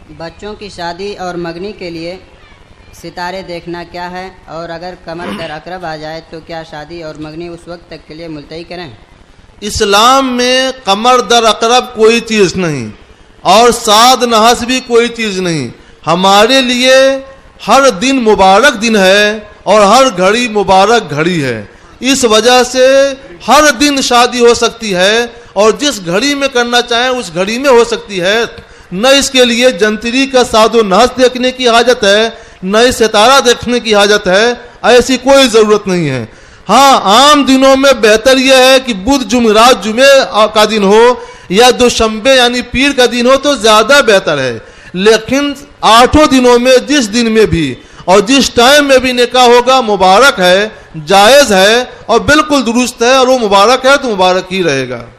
बच्चों की शादी और मंगनी के लिए सितारे देखना क्या है, और अगर कमर दर अकरब आ जाए तो क्या शादी और मंगनी उस वक्त तक के लिए मुलतई करें? इस्लाम में कमर दर अकरब कोई चीज नहीं और साद नहस भी कोई चीज नहीं। हमारे लिए हर दिन मुबारक दिन है और हर घड़ी मुबारक घड़ी है। इस वजह से हर दिन शादी हो सकती है और जिस घड़ी में करना चाहें उस घड़ी में हो सकती है। न इसके लिए जंतरी का सादो नहस देखने की हाजत है, न सितारा देखने की हाजत है। ऐसी कोई जरूरत नहीं है। हाँ, आम दिनों में बेहतर यह है कि बुध जुमेरात जुमे का दिन हो या दोशंबे यानी पीर का दिन हो तो ज्यादा बेहतर है। लेकिन 8 दिनों में जिस दिन में भी और जिस टाइम में भी निकाह होगा मुबारक है, जायज है और बिल्कुल दुरुस्त है, और वो मुबारक है तो मुबारक ही रहेगा।